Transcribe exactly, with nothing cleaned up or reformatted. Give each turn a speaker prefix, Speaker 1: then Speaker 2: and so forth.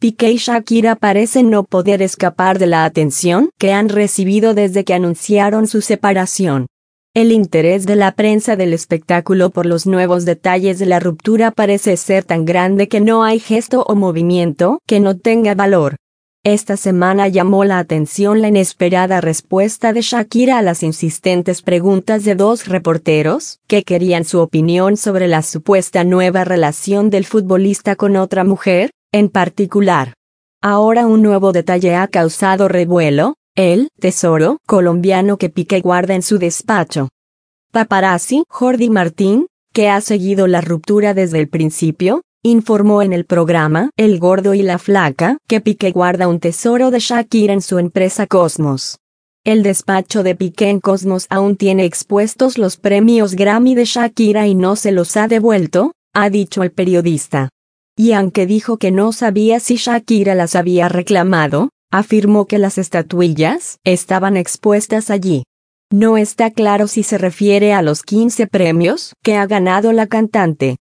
Speaker 1: Piqué y Shakira parecen no poder escapar de la atención que han recibido desde que anunciaron su separación. El interés de la prensa del espectáculo por los nuevos detalles de la ruptura parece ser tan grande que no hay gesto o movimiento que no tenga valor. Esta semana llamó la atención la inesperada respuesta de Shakira a las insistentes preguntas de dos reporteros que querían su opinión sobre la supuesta nueva relación del futbolista con otra mujer, en particular. Ahora un nuevo detalle ha causado revuelo: el tesoro colombiano que Piqué guarda en su despacho. Paparazzi Jordi Martín, que ha seguido la ruptura desde el principio, informó en el programa El Gordo y la Flaca que Piqué guarda un tesoro de Shakira en su empresa Cosmos. El despacho de Piqué en Cosmos aún tiene expuestos los premios Grammy de Shakira y no se los ha devuelto, ha dicho el periodista. Y aunque dijo que no sabía si Shakira las había reclamado, afirmó que las estatuillas estaban expuestas allí. No está claro si se refiere a los quince premios que ha ganado la cantante.